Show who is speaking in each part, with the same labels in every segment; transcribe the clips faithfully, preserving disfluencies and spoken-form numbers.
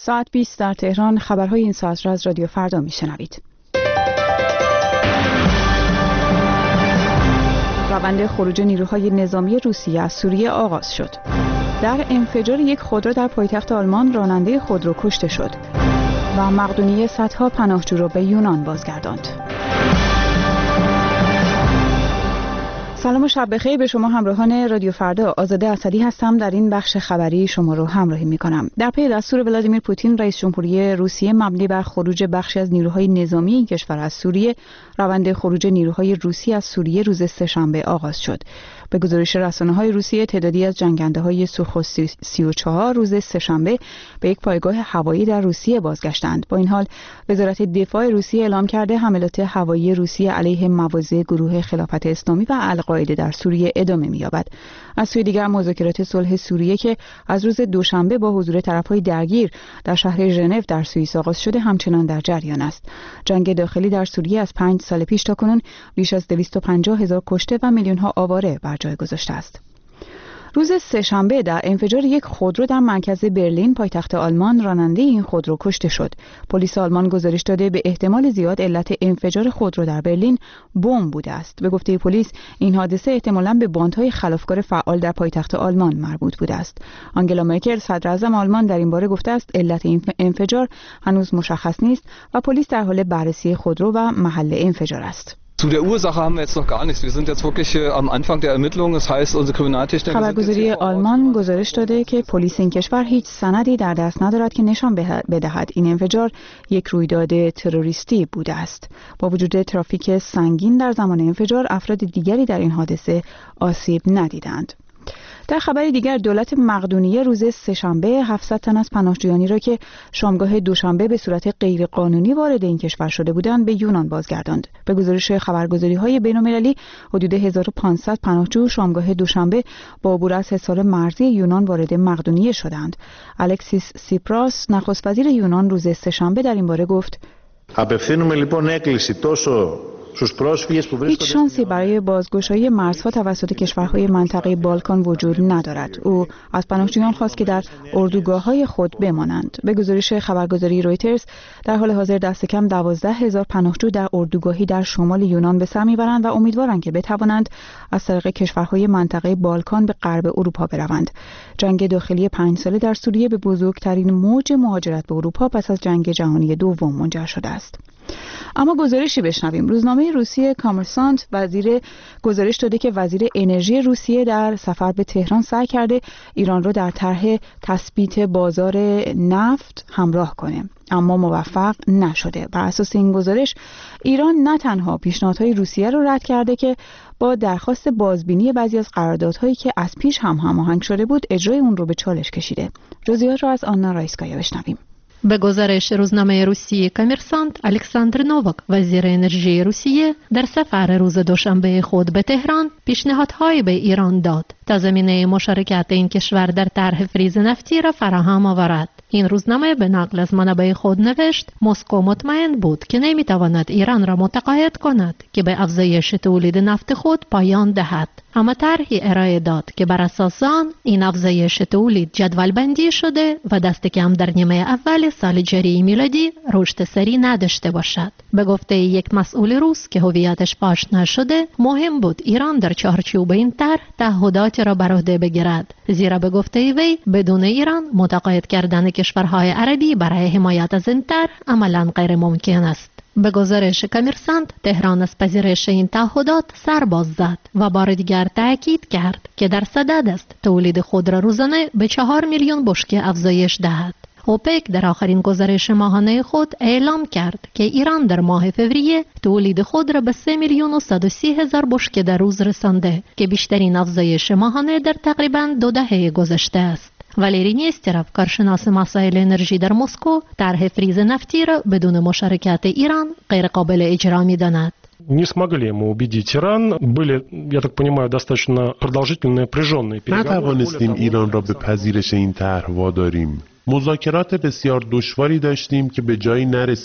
Speaker 1: ساعت بیست در تهران. خبرهای این ساعت را از رادیو فردا میشنوید. روند خروج نیروهای نظامی روسیه از سوریه آغاز شد. در انفجار یک خودرو در پایتخت آلمان راننده خودرو کشته شد و مقدونیه صدها پناهجو را به یونان بازگرداند. سلام و شب بخیر به شما همراهان رادیو فردا. آزاده اسدی هستم. در این بخش خبری شما رو همراهی می‌کنم. در پی دستور ولادیمیر پوتین رئیس جمهوری روسیه مبنی بر خروج بخشی از نیروهای نظامی این کشور از سوریه، روند خروج نیروهای روسی از سوریه روز سه‌شنبه آغاز شد. به گزارش رسانه‌های روسیه، تعدادی از جنگنده‌های سوخو سی و چهار روز سه‌شنبه به یک پایگاه هوایی در روسیه بازگشتند. با این حال وزارت دفاع روسیه اعلام کرده حملات هوایی روسیه علیه مواضع گروه خلافت اسلامی و القاعده در سوریه ادامه می‌یابد. از سوی دیگر مذاکرات صلح سوریه که از روز دوشنبه با حضور طرف‌های درگیر در شهر ژنو در سوئیس آغاز شده همچنان در جریان است. جنگ داخلی در سوریه از پنج سال پیش تا کنون بیش از دویست و پنجاه هزار کشته و میلیون‌ها آواره بر جای گذاشته است. روز سه‌شنبه در انفجار یک خودرو در مرکز برلین پایتخت آلمان راننده این خودرو کشته شد. پلیس آلمان گزارش داده به احتمال زیاد علت انفجار خودرو در برلین بمب بوده است. به گفته پلیس این حادثه احتمالاً به باندهای خلافکار فعال در پایتخت آلمان مربوط بوده است. آنگلا مرکل صدر اعظم آلمان در این باره گفته است علت این انفجار هنوز مشخص نیست و پلیس در حال بررسی خودرو و محل انفجار است.
Speaker 2: Zu der Ursache haben wir jetzt noch gar nichts. Wir sind jetzt wirklich am Anfang der Ermittlungen. Das heißt, unsere Kriminaltechniker.
Speaker 1: خبرگزاری آلمان گزارش داده که پلیس این کشور هیچ سندی در دست ندارد که نشان بدهد این انفجار یک رویداد تروریستی بوده است. با وجود ترافیک سنگین در زمان انفجار، افراد دیگری در این حادثه آسیب ندیدند. در خبری دیگر، دولت مقدونیه روز سه‌شنبه هفتصد تن از پناهجویانی را که شامگاه دوشنبه به صورت غیرقانونی وارد این کشور شده بودند به یونان بازگرداند. به گزارش خبرگزاری‌های بین‌المللی، حدود هزار و پانصد پناهجو شامگاه دوشنبه با عبور از حصار مرزی یونان وارد مقدونیه شدند. الکسیس سیپراس، نخست وزیر یونان، روز سه‌شنبه در این باره گفت:
Speaker 3: απευθύνουμε λοιπόν έκκληση τόσο
Speaker 1: هیچ شانسی برای بازگشایی مرزها توسط کشورهای منطقه بالکان وجود ندارد. او از پناهجویان خواست که در اردوگاه‌های خود بمانند. به گزارش خبرگزاری رویترز، در حال حاضر دست کم دوازده هزار پناهجو در اردوگاهی در شمال یونان به سر میبرند و امیدوارند که بتوانند از طریق کشورهای منطقه بالکان به غرب اروپا بروند. جنگ داخلی پنج ساله در سوریه به بزرگترین موج مهاجرت به اروپا پس از جنگ جهانی دوم منجر شده است. اما گزارشی بشنویم. روزنامه روسیه کامرسانت وزیر گزارش داده که وزیر انرژی روسیه در سفر به تهران سعی کرده ایران را در طرح تثبیت بازار نفت همراه کنه، اما موفق نشده. بر اساس این گزارش، ایران نه تنها پیشنهادهای روسیه را رد کرده که با درخواست بازبینی بعضی از قراردادهایی که از پیش هم هماهنگ شده بود، اجرای اون رو به چالش کشیده. جزئیات را از آنا رایسکایا بشنویم.
Speaker 4: به گزارش روزنامه روسیه کامرسانت، الکساندر نوواک، وزیر انرژی روسیه، در سفر روز دوشنبه خود به تهران پیشنهادهایی به ایران داد تا زمینه مشارکت این کشور در طرح فریز نفتی را فراهم آورد. این روزنامه به نقل از منابع خود نوشت: مسکو مطمئن بود که نمیتواند ایران را متقاعد کند که به افزایش تولید نفت خود پایان دهد، اما طرحی ارائه داد که بر اساس آن این افزایش تولید جدول بندی شده و دست کم در نیمه اول سال جاری میلادی رشد سریع نداشته باشد. به گفته یک مسئول روس که هویتش فاش نشده، مهم بود ایران در چارچوب این طرح تعهدات را بر عهده بگیرد، زیرا به گفته وی بدون ایران متقاعد کردن کشورهای عربی برای حمایت از این طرح عملاً غیر ممکن است. به گزارش کامرسانت، تهران از پذیرش این تعهدات سر باز زد و بار دیگر تاکید کرد که در صدد است تولید خود را روزانه به چهار میلیون بشکه افزایش دهد. اوپک در آخرین گزارش ماهانه خود اعلام کرد که ایران در ماه فوریه تولید خود را به سه میلیون و صد و سی هزار بشکه در روز رسانده که بیشترین افزایش ماهانه در تقریباً دو دهه گذشته است. والری نیستروف، کارشناس مسائل انرژی در مسکو، طرح فریز نفتی را بدون مشارکت ایران غیر قابل اجرا می‌داند.
Speaker 5: Не смогли мы убедить Иран. Были, я так понимаю, достаточно продолжительные напряженные переговоры.
Speaker 6: نتوانستیم ایران را به پذیرش این طرح واداریم. مذاکرات بسیار دشواری داشتیم که به جایی نرسید.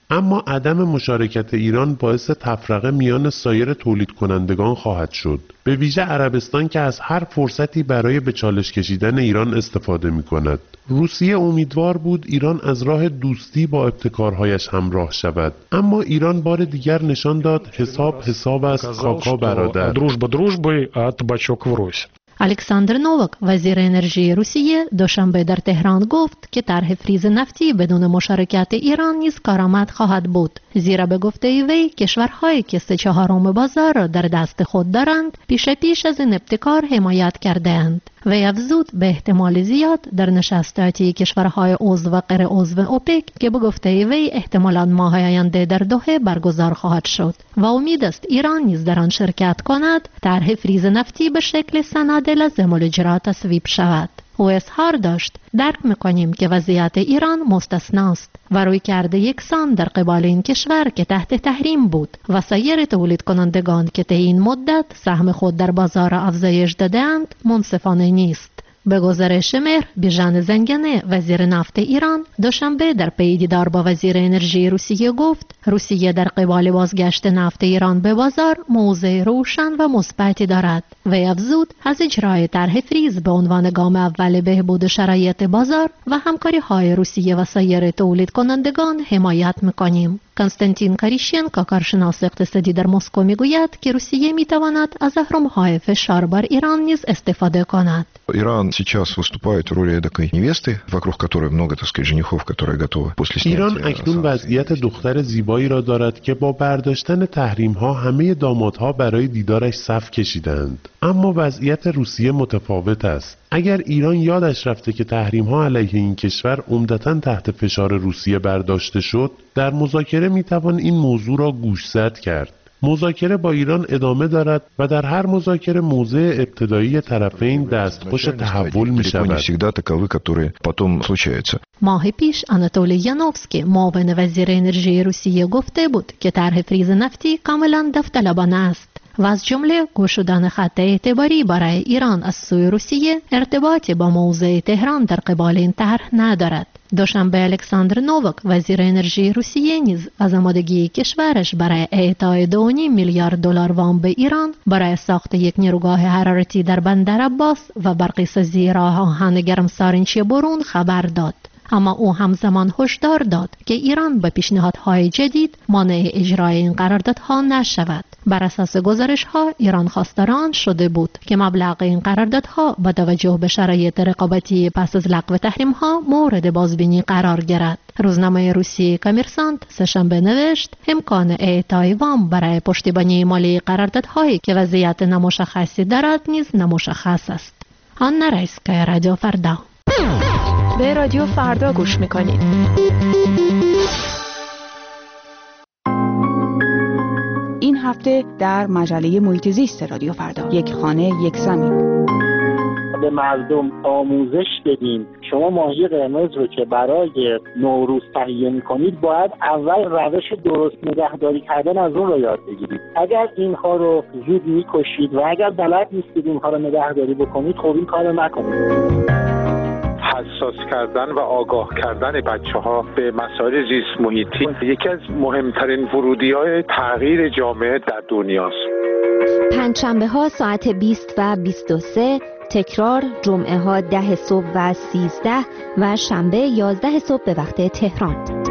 Speaker 6: اما عدم مشارکت ایران باعث تفرقه میان سایر تولید کنندگان خواهد شد، به ویژه عربستان که از هر فرصتی برای به چالش کشیدن ایران استفاده می کند. روسیه امیدوار بود ایران از راه دوستی با ابتکارهایش همراه شود، اما ایران بار دیگر نشان داد حساب حساب است، کاکا برادر.
Speaker 5: дружба дружбой, а табачок врозь.
Speaker 4: الکساندر نووک وزیر انرژی روسیه دوشنبه در تهران گفت که طرح فریز نفتی بدون مشارکت ایران نیز کارآمد خواهد بود، زیرا به گفته وی کشورهایی که سه چهارم بازار را در دست خود دارند پیش پیش از این ابتکار حمایت کرده‌اند. وی افزود به احتمال زیاد در نشستاتی کشورهای عضو و غیر عضو اوپک که به گفته وی احتمالاً ماه آینده در دوحه برگزار خواهد شد و امید است ایران نیز در آن شرکت کند، طرح فریز نفتی به شکل سند لازم الاجرا تصویب شود. او اظهار داشت درک می‌کنیم که وضعیت ایران مستثناست و روی کرده یکسان در قبال این کشور که تحت تحریم بود و سایر تولید کنندگان که طی این مدت سهم خود در بازار افزایش داده‌اند منصفانه نیست. به گزارش مهر بیژن زنگنه وزیر نفت ایران دوشنبه در پی دیدار با وزیر انرژی روسیه گفت روسیه در قبال بازگشت نفت ایران به بازار موضع روشن و مثبتی دارد و افزود از اجرای طرح فریز به عنوان گام اول بهبود شرایط بازار و همکاری های روسیه و سایر تولید کنندگان حمایت می‌کنیم. کنستانتین کاریشینکو کارشناس اقتصادی در مسکو میگوید که روسیه میتواند از اهرم‌های فشار بر ایران نیز استفاده کند.
Speaker 7: Иран сейчас выступает в роли эдакой невесты, вокруг которой много, так сказать, женихов, которые готовы после снятия.
Speaker 6: ایران اکنون وضعیت دختر زیبایی را دارد که با برداشتن تحریم‌ها همه دامادها برای دیدارش صف کشیدند. اما وضعیت روسیه متفاوت است. اگر ایران یادش رفته که تحریم‌ها علیه این کشور عمدتاً تحت فشار روسیه برداشته شد، در مذاکره میتوان این موضوع را گوشزد کرد. مذاکره با ایران ادامه دارد و در هر مذاکره موضع ابتدایی طرفین دستخوش تحول می شود.
Speaker 4: ماه پیش آناتولی یانوفسکی معاون وزیر انرژی روسیه گفته بود که طرح فریز نفتی کاملا داوطلبانه است و از جمله گشودن خط اعتباری برای ایران از سوی روسیه ارتباطی با موضع تهران در قبال این طرح ندارد. دوشنبه الکساندر نووک وزیر انرژی روسیه نیز از آمادگی کشورش برای اعطای دو و نیم میلیارد دلار وام به ایران برای ساخت یک نیروگاه حرارتی در بندر عباس و برقی‌سازی راه آهن گرمسارنشی برون خبر داد. اما او همزمان هشدار داد که ایران به پیشنهادهای جدید مانع اجرای این قراردادها نشود. بر اساس گزارش‌ها ایران خواستار آن شده بود که مبلغ این قراردادها با توجه به شرایط رقابتی پس از لغو تحریم‌ها مورد بازبینی قرار گیرد. روزنامه روسی کامرسانت سه‌شنبه نوشت امکان اعطای وام برای پشتیبانی مالی قراردادهایی که وضعیت نامشخصی دارد نیز نامشخص است. آن رایسکای رادیو فردا.
Speaker 8: به رادیو فردا گوش میکنید.
Speaker 1: این هفته در مجله محیط زیست رادیو فردا یک خانه یک زمین.
Speaker 9: به مردم آموزش بدیم شما ماهی قرمز رو که برای نوروز تهیه می‌کنید باید اول روش درست نگهداری کردن از اون رو یاد بگیرید. اگر اینها رو زود می‌کشید و اگر بلد نیستید اینها رو نگهداری بکنید خب این کارو نکنید.
Speaker 10: حساس کردن و آگاه کردن بچه‌ها به مسائل زیست محیطی یکی از مهمترین ورودی‌های تغییر جامعه در دنیاست.
Speaker 11: پنجشنبه ها ساعت بیست و بیست و سه، تکرار جمعه ها ده صبح و سیزده و شنبه یازده صبح به وقت تهران.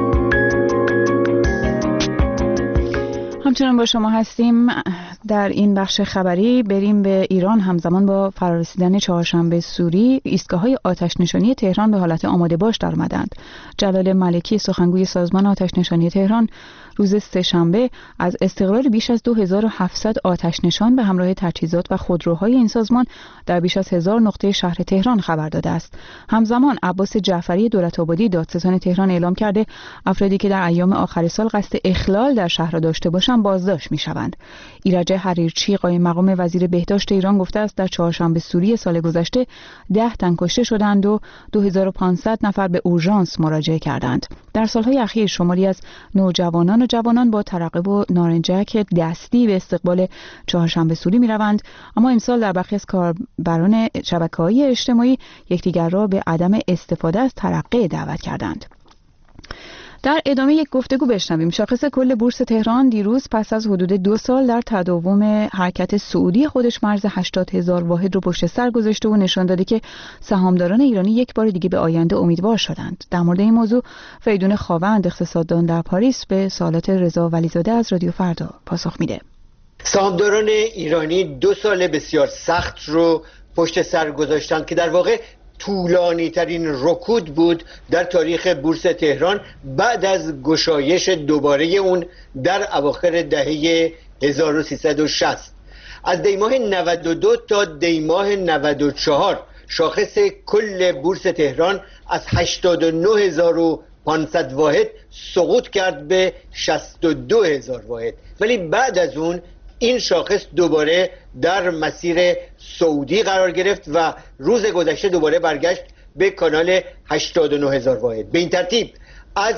Speaker 1: همچنان با شما هستیم در این بخش خبری. بریم به ایران. همزمان با فرارسیدن چهارشنبه سوری ایستگاه‌های آتش نشانی تهران به حالت آماده باش در آمدند. جلال ملکی سخنگوی سازمان آتش نشانی تهران روز سه‌شنبه از استقرار بیش از دو هزار و هفتصد آتش نشان به همراه تجهیزات و خودروهای این سازمان در بیش از هزار نقطه شهر تهران خبر داده است. همزمان عباس جعفری دولت‌آبادی دادستان تهران اعلام کرده افرادی که در ایام آخر سال قصد اخلال در شهر را داشته باشند بازداشت می‌شوند. ایرج حریرچی قایم مقام وزیر بهداشت ایران گفته است در چهارشنبه سوری سال گذشته ده تن کشته شدند و دو هزار و پانصد نفر به اورژانس مراجعه کردند. در سالهای اخیر شماری از نوجوانان و جوانان با ترقب و نارنجک دستی به استقبال چهارشنبه سوری می‌روند، اما امسال در برخی از کاربران شبکه‌های اجتماعی یکدیگر را به عدم استفاده از ترقه دعوت کردند. در ادامه یک گفتگو بشنویم شاخص کل بورس تهران دیروز پس از حدود دو سال در تداوم حرکت صعودی خودش مرز هشتاد هزار واحد رو پشت سر گذاشته و نشان داده که سهامداران ایرانی یک بار دیگه به آینده امیدوار شدند. در مورد این موضوع فریدون خاوند اقتصاددان در پاریس به سوالات رضا ولیزاده از رادیو فردا پاسخ میده.
Speaker 12: سهامداران ایرانی دو سال بسیار سخت رو پشت سر گذاشتند که در واقع طولانی ترین رکود بود در تاریخ بورس تهران بعد از گشایش دوباره اون در اواخر دهه هزار و سیصد و شصت. از دیماه نود و دو تا دیماه نود و چهار شاخص کل بورس تهران از هشتاد و نه هزار و پانصد واحد سقوط کرد به شصت و دو هزار واحد، ولی بعد از اون این شاخص دوباره در مسیر صعودی قرار گرفت و روز گذشته دوباره برگشت به کانال هشتاد و نه هزار واحد. به این ترتیب از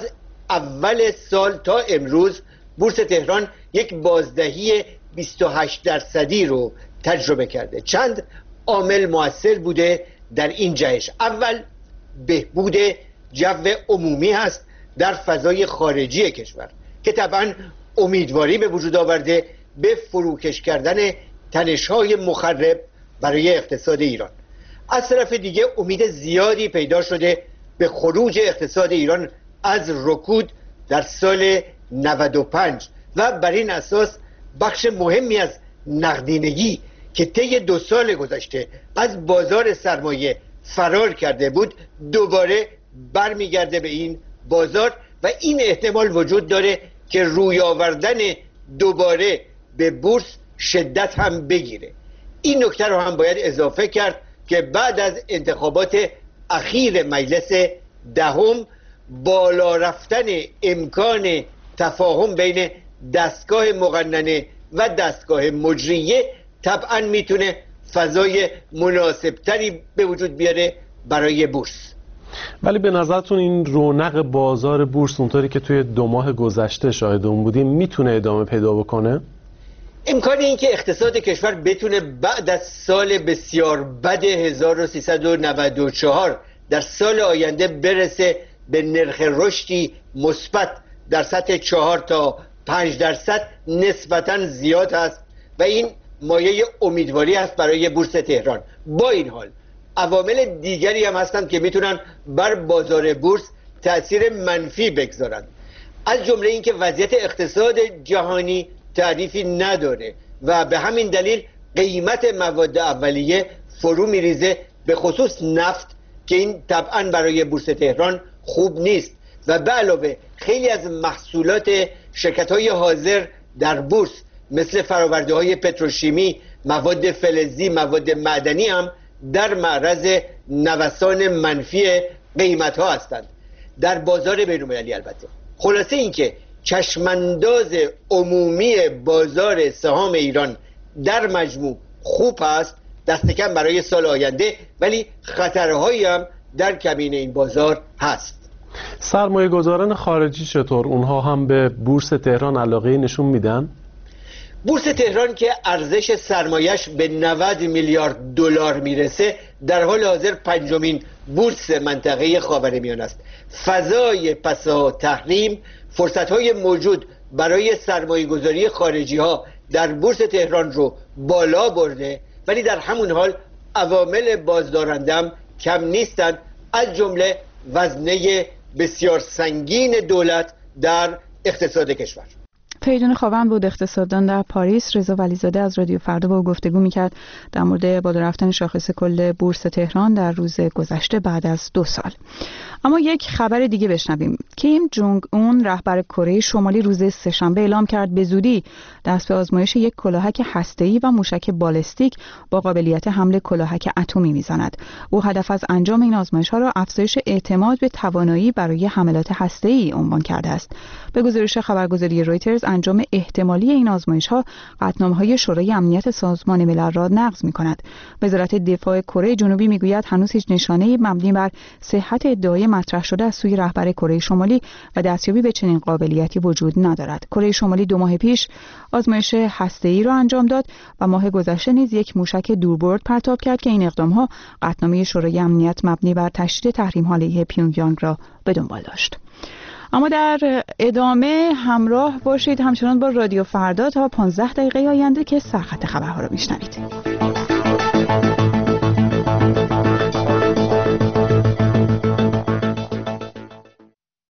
Speaker 12: اول سال تا امروز بورس تهران یک بازدهی بیست و هشت درصدی رو تجربه کرده. چند عامل مؤثر بوده در این جهش. اول بهبود جو عمومی هست در فضای خارجی کشور که طبعا امیدواری به وجود آورده به فروکش کردن تنش‌های مخرب برای اقتصاد ایران. از طرف دیگه امید زیادی پیدا شده به خروج اقتصاد ایران از رکود در سال نود و پنج و بر این اساس بخش مهمی از نقدینگی که طی دو سال گذشته از بازار سرمایه فرار کرده بود دوباره برمیگرده به این بازار و این احتمال وجود داره که روی آوردن دوباره به بورس شدت هم بگیره. این نکته رو هم باید اضافه کرد که بعد از انتخابات اخیر مجلس دهم بالا رفتن امکان تفاهم بین دستگاه مقننه و دستگاه مجریه طبعا میتونه فضای مناسبتری به وجود بیاره برای بورس.
Speaker 6: ولی به نظرتون این رونق بازار بورس اونطوری که توی دو ماه گذشته شاهد اون بودیم میتونه ادامه پیدا بکنه؟
Speaker 12: امکان این که اقتصاد کشور بتونه بعد از سال بسیار بد هزار و سیصد و نود و چهار در سال آینده برسه به نرخ رشدی مثبت در سطح چهار تا پنج درصد نسبتاً زیاد است و این مایه امیدواری است برای بورس تهران. با این حال عوامل دیگری هم هستند که میتونن بر بازار بورس تأثیر منفی بگذارند، از جمله اینکه وضعیت اقتصاد جهانی تعریفی نداره و به همین دلیل قیمت مواد اولیه فرو میریزه، به خصوص نفت که این طبعا برای بورس تهران خوب نیست و به علاوه خیلی از محصولات شرکت‌های حاضر در بورس مثل فرآورده‌های پتروشیمی، مواد فلزی، مواد معدنی هم در معرض نوسان منفی قیمت‌ها هستند در بازار بین‌المللی. البته خلاصه اینکه چشمانداز عمومی بازار سهام ایران در مجموع خوب است، دست کم برای سال آینده، ولی خطرهایی هم در کمین این بازار هست.
Speaker 6: سرمایه گذاران خارجی چطور؟ اونها هم به بورس تهران علاقه نشون میدن؟
Speaker 12: بورس تهران که ارزش سرمایش به نود میلیارد دلار میرسه در حال حاضر پنجمین بورس منطقه خاورمیانه است. فضای پسا تحریم فرصت‌های موجود برای سرمایه‌گذاری خارجی‌ها در بورس تهران رو بالا برده، ولی در همون حال عوامل بازدارنده هم کم نیستند، از جمله وزنه بسیار سنگین دولت در اقتصاد کشور.
Speaker 1: فریدون خاوند بود اقتصاددان در پاریس. رضا ولیزاده از رادیو فردا با او گفتگو میکرد در مورد بالا رفتن شاخص کل بورس تهران در روز گذشته بعد از دو سال. اما یک خبر دیگه بشنویم. کیم جونگ اون رهبر کره شمالی روز سه‌شنبه اعلام کرد به زودی دست به آزمایش یک کلاهک هسته‌ای و موشک بالستیک با قابلیت حمل کلاهک اتمی میزند. او هدف از انجام این آزمایش‌ها را افزایش اعتماد به توانایی برای حملات هسته‌ای عنوان کرده است. به گزارش خبرگزاری رویترز انجام احتمالی این آزمایش‌ها قطعنامه‌های شورای امنیت سازمان ملل را نقض می‌کند. وزارت دفاع کره جنوبی می‌گوید هنوز هیچ نشانه‌ای مبنی بر صحت ادعای مطرح شده از سوی رهبر کره شمالی و دستیابی به چنین قابلیتی وجود ندارد. کره شمالی دو ماه پیش آزمایش هسته‌ای را انجام داد و ماه گذشته نیز یک موشک دوربرد پرتاب کرد که این اقدام‌ها قطعنامه شورای امنیت مبنی بر تشدید تحریم‌ها علیه پیونگیانگ را به دنبال داشت. اما در ادامه همراه باشید همچنان با رادیو فردا تا پانزده دقیقه آینده که سرخط خبرها رو میشنوید.